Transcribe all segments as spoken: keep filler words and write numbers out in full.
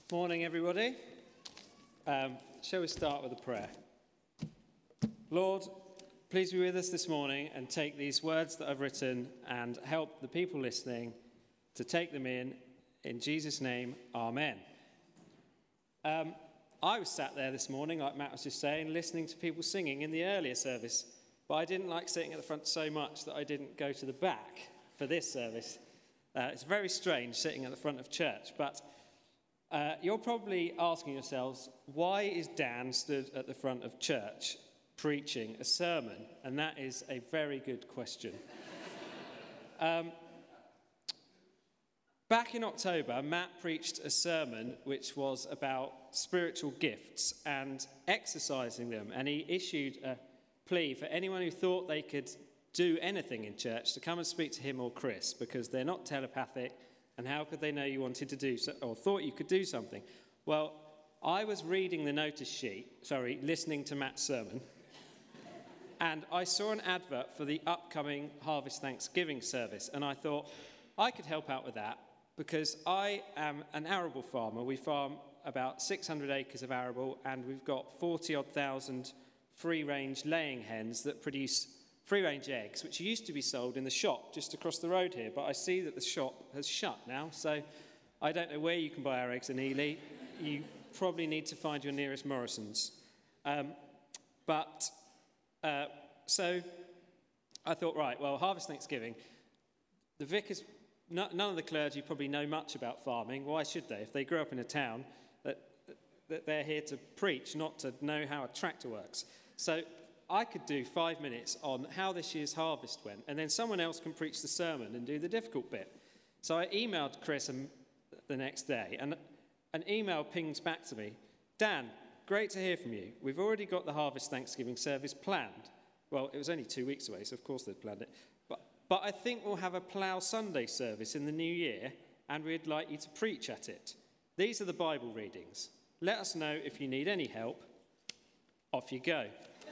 Morning, everybody. Um, shall we start with a prayer? Lord, please be with us this morning and take these words that I've written and help the people listening to take them in. In Jesus' name, amen. Um, I was sat there this morning, like Matt was just saying, listening to people singing in the earlier service, but I didn't like sitting at the front so much that I didn't go to the back for this service. Uh, it's very strange sitting at the front of church, but Uh, you're probably asking yourselves, why is Dan stood at the front of church preaching a sermon? And that is a very good question. um, back in October, Matt preached a sermon which was about spiritual gifts and exercising them. And he issued a plea for anyone who thought they could do anything in church to come and speak to him or Chris, because they're not telepathic. And how could they know you wanted to do so, or thought you could do something? Well, I was reading the notice sheet, sorry, listening to Matt's sermon, and I saw an advert for the upcoming Harvest Thanksgiving service, and I thought I could help out with that because I am an arable farmer. We farm about six hundred acres of arable, and we've got forty odd thousand free-range laying hens that produce free-range eggs, which used to be sold in the shop just across the road here, but I see that the shop has shut now, so I don't know where you can buy our eggs in Ely. You probably need to find your nearest Morrison's. Um, but, uh, so I thought, right, well, Harvest Thanksgiving, the vicars, no, none of the clergy probably know much about farming. Why should they? If they grew up in a town, that, that they're here to preach, not to know how a tractor works. So I could do five minutes on how this year's harvest went, and then someone else can preach the sermon and do the difficult bit. So I emailed Chris the next day, and an email pinged back to me. Dan, great to hear from you. We've already got the Harvest Thanksgiving service planned. Well, it was only two weeks away, so of course they'd planned it. But, but I think we'll have a Plough Sunday service in the new year, and we'd like you to preach at it. These are the Bible readings. Let us know if you need any help. Off you go.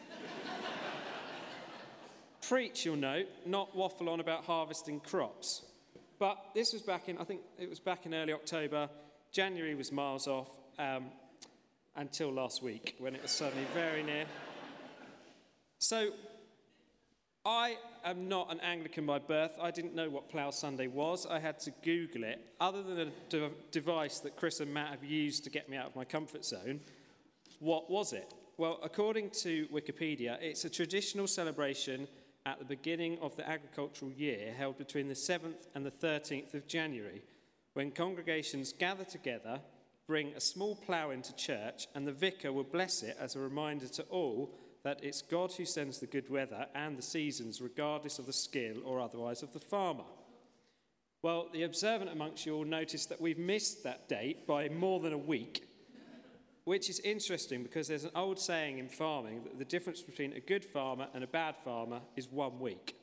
Preach, you'll note, not waffle on about harvesting crops. But this was back in, I think it was back in early October. January was miles off um, until last week when it was suddenly very near. So I am not an Anglican by birth. I didn't know what Plough Sunday was. I had to Google it. Other than a de- device that Chris and Matt have used to get me out of my comfort zone, what was it? Well, according to Wikipedia, it's a traditional celebration at the beginning of the agricultural year, held between the seventh and the thirteenth of January, when congregations gather together, bring a small plough into church, and the vicar will bless it as a reminder to all that it's God who sends the good weather and the seasons, regardless of the skill or otherwise of the farmer. Well, the observant amongst you will notice that we've missed that date by more than a week, which is interesting because there's an old saying in farming that the difference between a good farmer and a bad farmer is one week.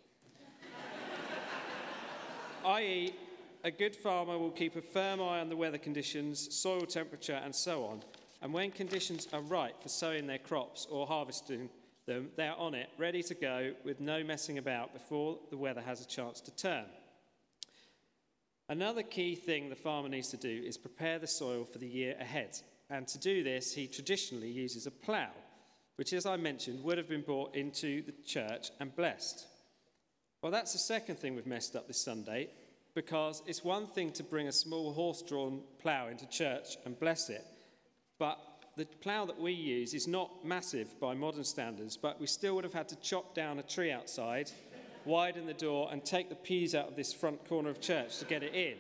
that is, a good farmer will keep a firm eye on the weather conditions, soil temperature, and so on. And when conditions are right for sowing their crops or harvesting them, they're on it, ready to go, with no messing about before the weather has a chance to turn. Another key thing the farmer needs to do is prepare the soil for the year ahead. And to do this, he traditionally uses a plough, which, as I mentioned, would have been brought into the church and blessed. Well, that's the second thing we've messed up this Sunday, because it's one thing to bring a small horse-drawn plough into church and bless it, but the plough that we use is not massive by modern standards, but we still would have had to chop down a tree outside, widen the door, and take the pews out of this front corner of church to get it in.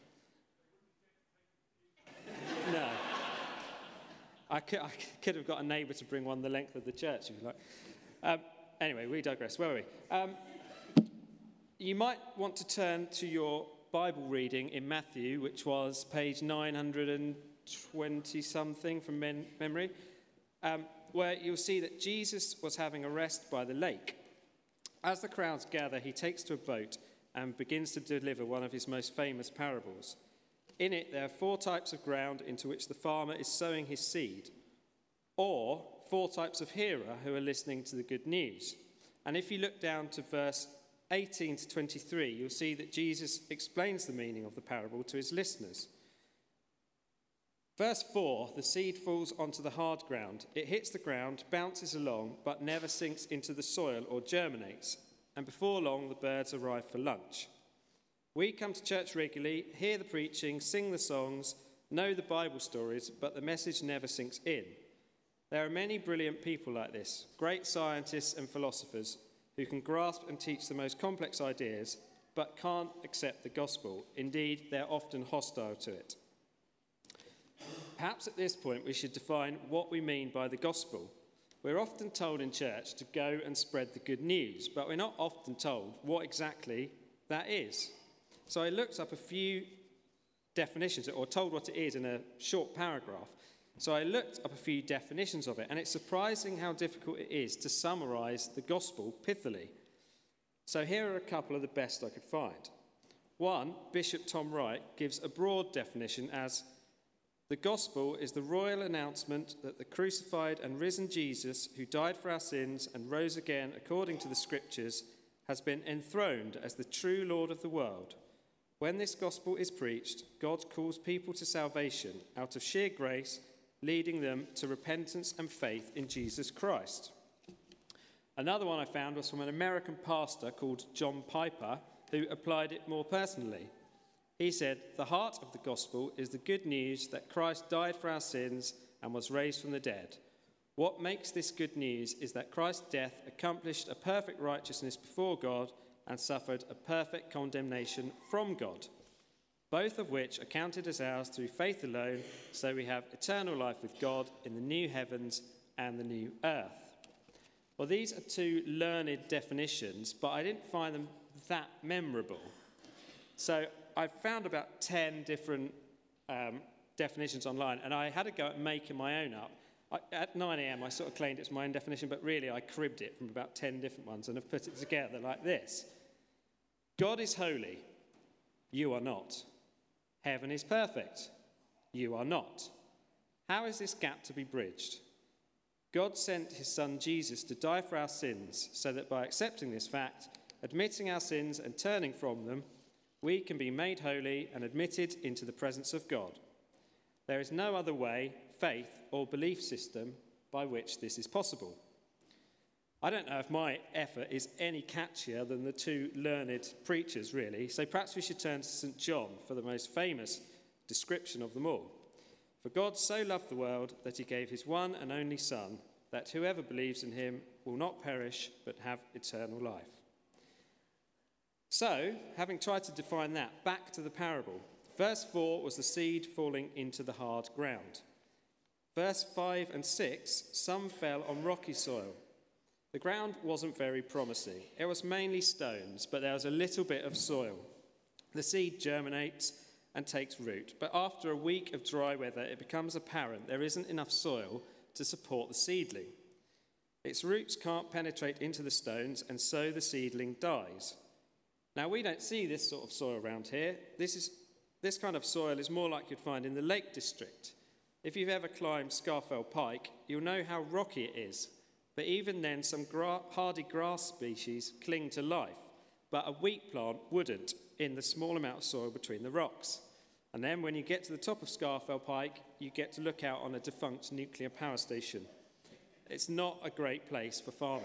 No. I could, I could have got a neighbour to bring one the length of the church, if you like. Um, anyway, we digress. Where were we? Um, you might want to turn to your Bible reading in Matthew, which was page nine hundred twenty-something from men- memory, um, where you'll see that Jesus was having a rest by the lake. As the crowds gather, he takes to a boat and begins to deliver one of his most famous parables. In it, there are four types of ground into which the farmer is sowing his seed, or four types of hearer who are listening to the good news. And if you look down to verse eighteen to twenty-three, you'll see that Jesus explains the meaning of the parable to his listeners. Verse four, the seed falls onto the hard ground. It hits the ground, bounces along, but never sinks into the soil or germinates. And before long, the birds arrive for lunch. We come to church regularly, hear the preaching, sing the songs, know the Bible stories, but the message never sinks in. There are many brilliant people like this, great scientists and philosophers who can grasp and teach the most complex ideas, but can't accept the gospel. Indeed, they're often hostile to it. Perhaps at this point we should define what we mean by the gospel. We're often told in church to go and spread the good news, but we're not often told what exactly that is. So I looked up a few definitions, or told what it is in a short paragraph. So I looked up a few definitions of it, and it's surprising how difficult it is to summarise the gospel pithily. So here are a couple of the best I could find. One, Bishop Tom Wright gives a broad definition as: the gospel is the royal announcement that the crucified and risen Jesus, who died for our sins and rose again according to the scriptures, has been enthroned as the true Lord of the world. When this gospel is preached, God calls people to salvation out of sheer grace, leading them to repentance and faith in Jesus Christ. Another one I found was from an American pastor called John Piper, who applied it more personally. He said, the heart of the gospel is the good news that Christ died for our sins and was raised from the dead. What makes this good news is that Christ's death accomplished a perfect righteousness before God and suffered a perfect condemnation from God, both of which are counted as ours through faith alone, so we have eternal life with God in the new heavens and the new earth. Well, these are two learned definitions, but I didn't find them that memorable. So I found about ten different um, definitions online, and I had to go at making my own up. I, at nine a.m. I sort of claimed it's my own definition, but really I cribbed it from about ten different ones and have put it together like this. God is holy. You are not. Heaven is perfect. You are not. How is this gap to be bridged? God sent his son Jesus to die for our sins, so that by accepting this fact, admitting our sins and turning from them, we can be made holy and admitted into the presence of God. There is no other way, faith, or belief system by which this is possible. I don't know if my effort is any catchier than the two learned preachers, really, so perhaps we should turn to Saint John for the most famous description of them all. For God so loved the world that he gave his one and only Son, that whoever believes in him will not perish but have eternal life. So, having tried to define that, back to the parable. Verse four was the seed falling into the hard ground. Verse five and six, some fell on rocky soil. The ground wasn't very promising. It was mainly stones, but there was a little bit of soil. The seed germinates and takes root, but after a week of dry weather, it becomes apparent there isn't enough soil to support the seedling. Its roots can't penetrate into the stones, and so the seedling dies. Now, we don't see this sort of soil around here. This is this kind of soil is more like you'd find in the Lake District. If you've ever climbed Scafell Pike, you'll know how rocky it is. But even then, some gra- hardy grass species cling to life, but a wheat plant wouldn't in the small amount of soil between the rocks. And then when you get to the top of Scafell Pike, you get to look out on a defunct nuclear power station. It's not a great place for farming.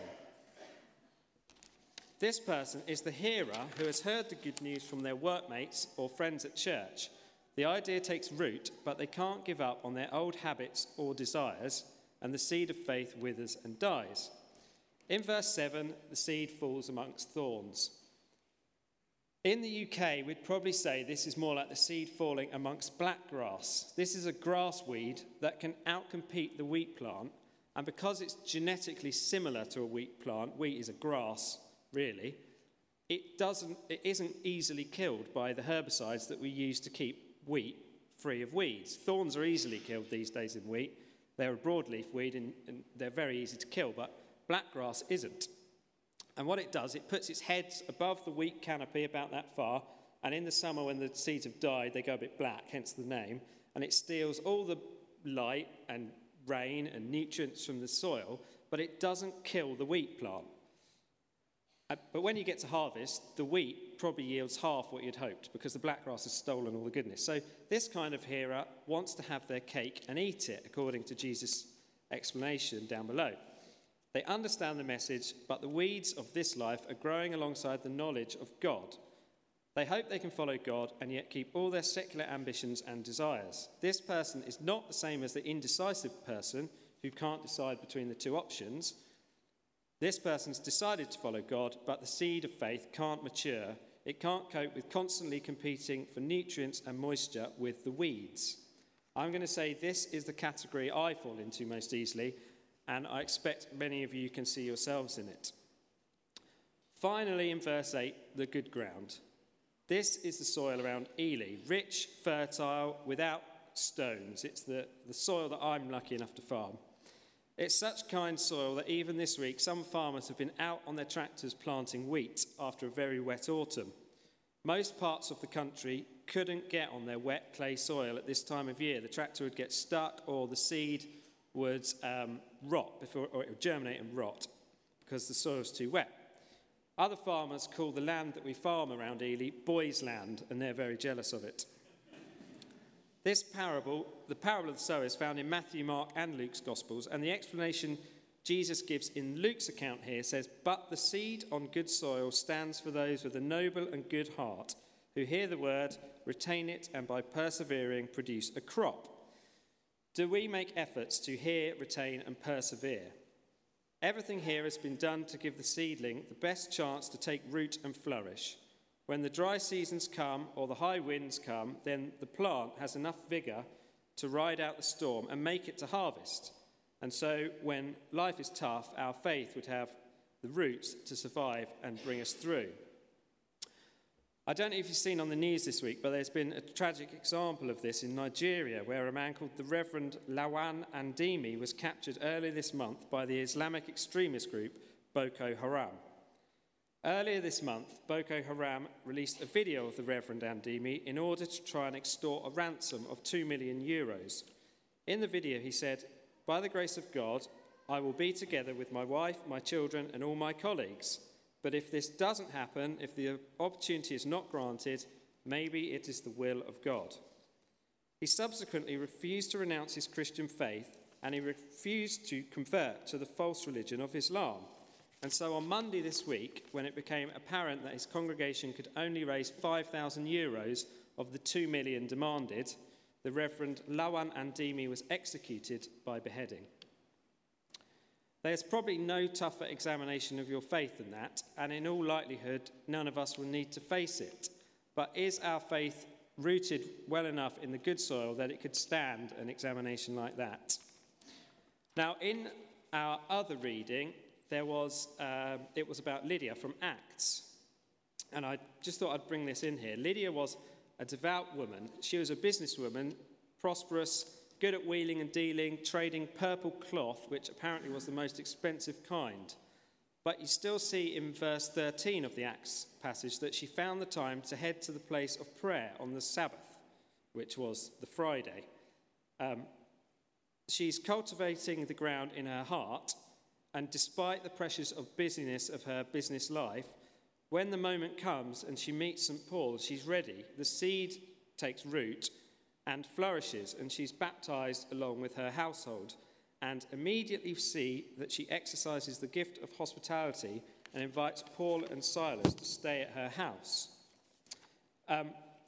This person is the hearer who has heard the good news from their workmates or friends at church. The idea takes root, but they can't give up on their old habits or desires, and the seed of faith withers and dies. In verse seven, the seed falls amongst thorns. In the U K, we'd probably say this is more like the seed falling amongst black grass. This is a grass weed that can outcompete the wheat plant, and because it's genetically similar to a wheat plant, wheat is a grass, really, it doesn't, it isn't easily killed by the herbicides that we use to keep wheat free of weeds. Thorns are easily killed these days in wheat. They're a broadleaf weed and, and they're very easy to kill, but blackgrass isn't. And what it does, it puts its heads above the wheat canopy about that far, and in the summer when the seeds have died, they go a bit black, hence the name, and it steals all the light and rain and nutrients from the soil, but it doesn't kill the wheat plant. Uh, But when you get to harvest, the wheat probably yields half what you'd hoped because the black grass has stolen all the goodness. So this kind of hearer wants to have their cake and eat it, according to Jesus' explanation down below. They understand the message, but the weeds of this life are growing alongside the knowledge of God. They hope they can follow God and yet keep all their secular ambitions and desires. This person is not the same as the indecisive person who can't decide between the two options. This person's decided to follow God, but the seed of faith can't mature. It can't cope with constantly competing for nutrients and moisture with the weeds. I'm going to say this is the category I fall into most easily, and I expect many of you can see yourselves in it. Finally, in verse eight, the good ground. This is the soil around Ely, rich, fertile, without stones. It's the, the soil that I'm lucky enough to farm. It's such kind soil that even this week, some farmers have been out on their tractors planting wheat after a very wet autumn. Most parts of the country couldn't get on their wet clay soil at this time of year. The tractor would get stuck or the seed would um, rot, before, or it would germinate and rot because the soil was too wet. Other farmers call the land that we farm around Ely boys' land, and they're very jealous of it. This parable, the parable of the sower, is found in Matthew, Mark, and Luke's Gospels, and the explanation Jesus gives in Luke's account here says, "But the seed on good soil stands for those with a noble and good heart, who hear the word, retain it, and by persevering produce a crop." Do we make efforts to hear, retain, and persevere? Everything here has been done to give the seedling the best chance to take root and flourish. When the dry seasons come or the high winds come, then the plant has enough vigour to ride out the storm and make it to harvest. And so when life is tough, our faith would have the roots to survive and bring us through. I don't know if you've seen on the news this week, but there's been a tragic example of this in Nigeria, where a man called the Reverend Lawan Andimi was captured earlier this month by the Islamic extremist group Boko Haram. Earlier this month, Boko Haram released a video of the Reverend Andimi in order to try and extort a ransom of two million euros. In the video, he said, "By the grace of God, I will be together with my wife, my children, and all my colleagues. But if this doesn't happen, if the opportunity is not granted, maybe it is the will of God." He subsequently refused to renounce his Christian faith, and he refused to convert to the false religion of Islam. And so on Monday this week, when it became apparent that his congregation could only raise five thousand euros of the two million demanded, the Reverend Lawan Andimi was executed by beheading. There's probably no tougher examination of your faith than that, and in all likelihood, none of us will need to face it. But is our faith rooted well enough in the good soil that it could stand an examination like that? Now, in our other reading, there was um, it was about Lydia from Acts, and I just thought I'd bring this in here. Lydia was a devout woman. She was a businesswoman, prosperous, good at wheeling and dealing, trading purple cloth, which apparently was the most expensive kind. But you still see in verse thirteen of the Acts passage that she found the time to head to the place of prayer on the Sabbath, which was the Friday. Um, she's cultivating the ground in her heart, and despite the pressures of busyness of her business life, when the moment comes and she meets Saint Paul, she's ready. The seed takes root and flourishes, and she's baptized along with her household, and immediately see that she exercises the gift of hospitality and invites Paul and Silas to stay at her house. Um,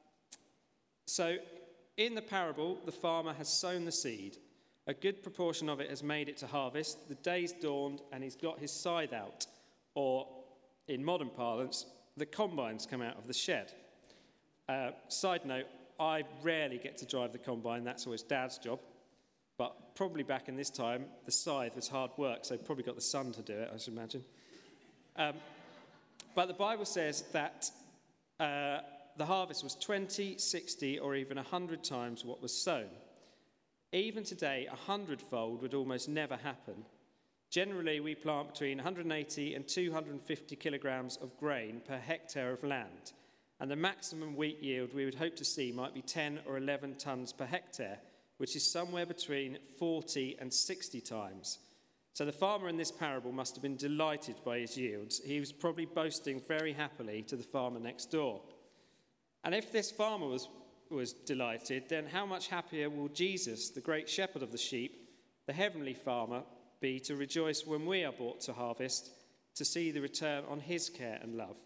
so in the parable, the farmer has sown the seed. A good proportion of it has made it to harvest. The day's dawned and he's got his scythe out, or in modern parlance, the combine's come out of the shed. Uh, side note, I rarely get to drive the combine. That's always Dad's job. But probably back in this time, the scythe was hard work, so probably got the son to do it, I should imagine. Um, but the Bible says that uh, the harvest was twenty, sixty, or even one hundred times what was sown. Even today, a hundredfold would almost never happen. Generally, we plant between one hundred eighty and two hundred fifty kilograms of grain per hectare of land. And the maximum wheat yield we would hope to see might be ten or eleven tonnes per hectare, which is somewhere between forty and sixty times. So the farmer in this parable must have been delighted by his yields. He was probably boasting very happily to the farmer next door. And if this farmer was, was delighted, then how much happier will Jesus, the great shepherd of the sheep, the heavenly farmer, be to rejoice when we are brought to harvest, to see the return on his care and love.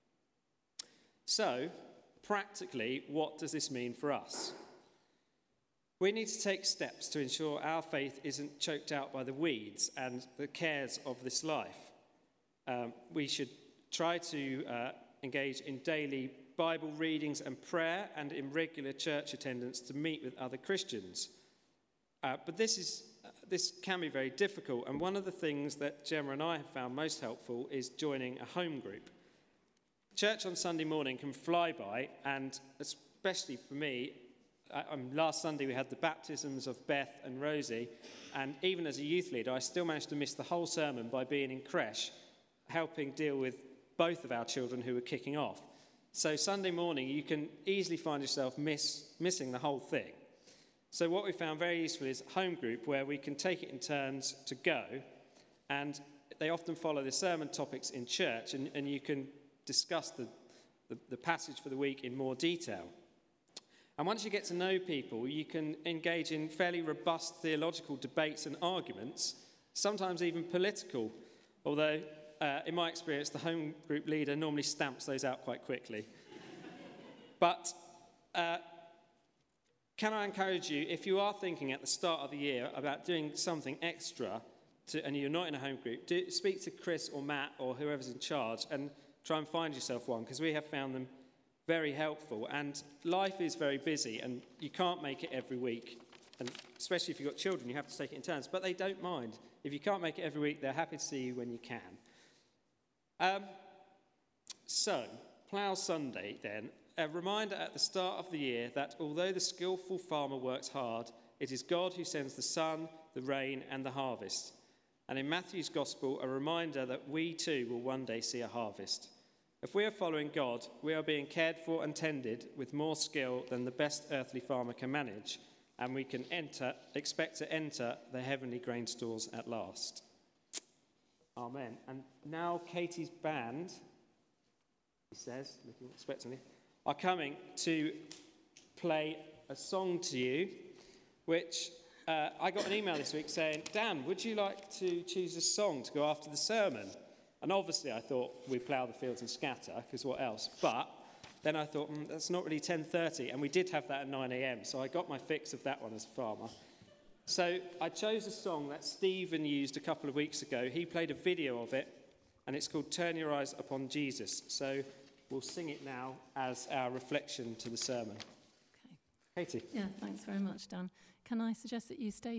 So, practically, what does this mean for us? We need to take steps to ensure our faith isn't choked out by the weeds and the cares of this life. Um, we should try to uh, engage in daily Bible readings and prayer and in regular church attendance to meet with other Christians. Uh, but this is uh, this can be very difficult, and one of the things that Gemma and I have found most helpful is joining a home group. Church on Sunday morning can fly by, and especially for me, Um, last Sunday we had the baptisms of Beth and Rosie, and even as a youth leader I still managed to miss the whole sermon by being in creche, helping deal with both of our children who were kicking off. So Sunday morning you can easily find yourself miss, missing the whole thing. So what we found very useful is home group, where we can take it in turns to go, and they often follow the sermon topics in church, and, and you can discuss the, the, the passage for the week in more detail. And once you get to know people, you can engage in fairly robust theological debates and arguments, sometimes even political, although uh, in my experience the home group leader normally stamps those out quite quickly. But uh, can I encourage you, if you are thinking at the start of the year about doing something extra, to, and you're not in a home group, do, speak to Chris or Matt or whoever's in charge and try and find yourself one, because we have found them very helpful. And life is very busy and you can't make it every week, and especially if you've got children you have to take it in turns, but they don't mind. If you can't make it every week, they're happy to see you when you can. Um, so, Plough Sunday then, a reminder at the start of the year that although the skillful farmer works hard, it is God who sends the sun, the rain and the harvest. And in Matthew's Gospel, a reminder that we too will one day see a harvest. If we are following God, we are being cared for and tended with more skill than the best earthly farmer can manage, and we can enter, expect to enter the heavenly grain stores at last. Amen. And now Katie's band, he says, looking expectantly, are coming to play a song to you, which uh, I got an email this week saying, Dan, would you like to choose a song to go after the sermon? And obviously I thought we'd plough the fields and scatter, because what else? But then I thought, mm, that's not really ten thirty, and we did have that at nine a.m, so I got my fix of that one as a farmer. So I chose a song that Stephen used a couple of weeks ago. He played a video of it, and it's called Turn Your Eyes Upon Jesus. So we'll sing it now as our reflection to the sermon. Okay. Katie. Yeah, thanks very much, Dan. Can I suggest that you stay